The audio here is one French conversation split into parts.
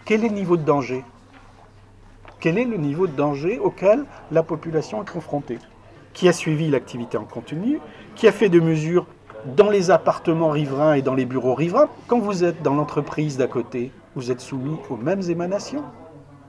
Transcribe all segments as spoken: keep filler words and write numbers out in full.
quel est le niveau de danger ? Quel est le niveau de danger auquel la population est confrontée ? Qui a suivi l'activité en continu ? Qui a fait des mesures dans les appartements riverains et dans les bureaux riverains ? Quand vous êtes dans l'entreprise d'à côté, vous êtes soumis aux mêmes émanations. Hein ?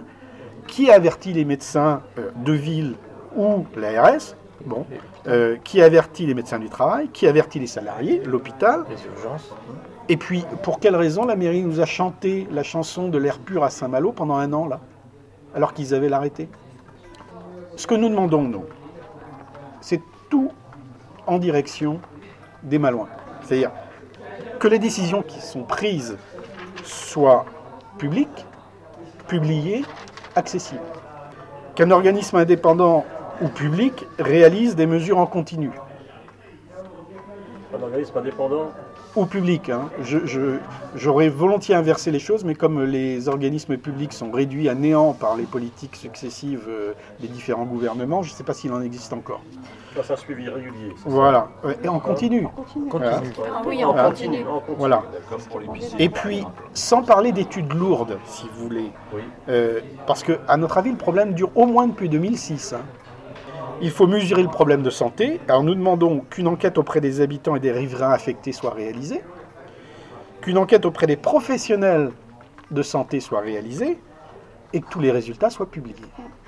Qui a averti les médecins de ville ou l'A R S ? Bon, euh, qui avertit les médecins du travail, qui avertit les salariés, l'hôpital. Les urgences. Et puis, pour quelle raison la mairie nous a chanté la chanson de l'air pur à Saint-Malo pendant un an, là, alors qu'ils avaient l'arrêté ? Ce que nous demandons, nous, c'est tout en direction des Malouins. C'est-à-dire que les décisions qui sont prises soient publiques, publiées, accessibles. Qu'un organisme indépendant ou public réalise des mesures en continu. Un organisme indépendant Ou public. Hein. Je, je, j'aurais volontiers inversé les choses, mais comme les organismes publics sont réduits à néant par les politiques successives euh, des différents gouvernements, je ne sais pas s'il en existe encore. C'est un suivi régulier. Voilà. Et en continu. Continue. Voilà. Ah oui, en Voilà. continu. Voilà. Comme pour les piscines. Et puis, sans parler d'études lourdes, si vous voulez, Oui. euh, parce qu'à notre avis, le problème dure au moins depuis deux mille six. Hein. Il faut mesurer le problème de santé. Alors nous demandons qu'une enquête auprès des habitants et des riverains affectés soit réalisée, qu'une enquête auprès des professionnels de santé soit réalisée et que tous les résultats soient publiés.